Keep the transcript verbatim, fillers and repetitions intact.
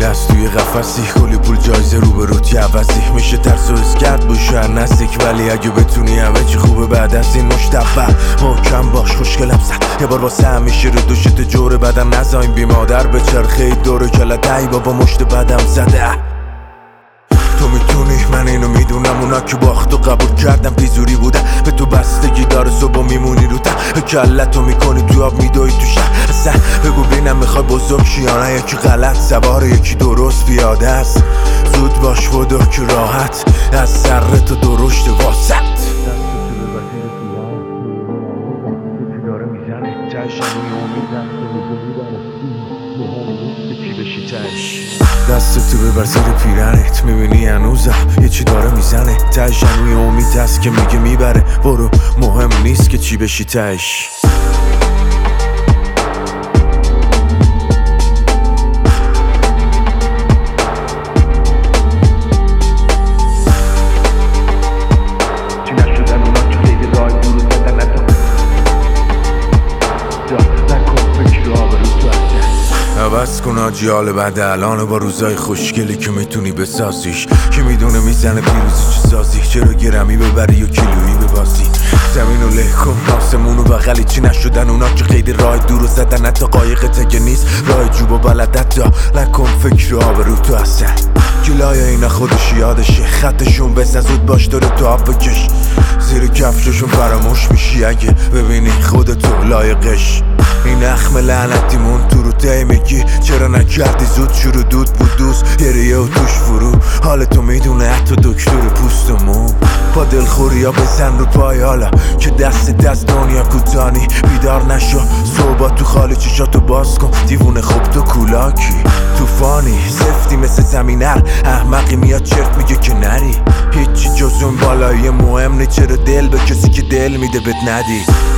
دست توی قفسی، کلی پول جایزه روبروت یه عوضی. میشه ترس و حس کرد با شهر نزدیک، ولی اگه بتونی همه چی خوبه بعد از این مشتبه. محکم باش خوشگلم زد یه بار واسه همیشه رو دوشت جور بدم نزایم بی مادر به چرخه دور کلت. ای بابا مشت بدم زده. تو میتونی، من اینو میدونم، اونا که باخت و قبول کردم پیزوری بودن. به تو بستگی داره صبح میمونی رو تن، کلتو میکنی تو آب میدوی تو شهر. اصلا بگو بینم میخوای بزرگ شی یا نه، یکی غلط سواره یکی درست پیاده است. زود باش ودو که راحت از سر تو درشت واسط. دست تو ببر زیر پیرنت، میبینی هنوزم یه چی داره میزنه. تهش هنوی امید هست که میگه میبره، برو مهم نیست که چی بشی تهش. عوض کن آجی حال بعد الان با روزای خوشگلی که میتونی بسازیش. که میدونه میزنه پیروزی چه سازی، چرا گرمی ببری و کیلویی ببازی. زمینو له کن آسمونو بغلی، چی نشدن اونا که خیلی راه دورو زدن. حتی قایق تگه نیست راه جوب و بلدت دا نکن فکر آبرو تو اصلا. گلای اینا خودش یادشه، خطشون بزن زود باش داره تو آب بکش. زیر کفششون فراموش میشی اگه ببینی خودتو لایقش. این اخم لعنتیمون تو رو تی میگی چرا نکردی زود شروع دود بود دوست یه و توش فرو. حالتو میدونه حتی دکتر پوست و مو. با دلخوری ها بزن رو پای حالا که دست از دنیا کوتانی. بیدار نشو صبح تو خالی چشاتو باز کن، دیوونه خوب تو کولاکی. توفانی زفتی مثل زمینر، احمقی میاد چرت میگه که نری. هیچی جز اون بالایی مهم نی، چرا دل به کسی که دل میده بهت ندی.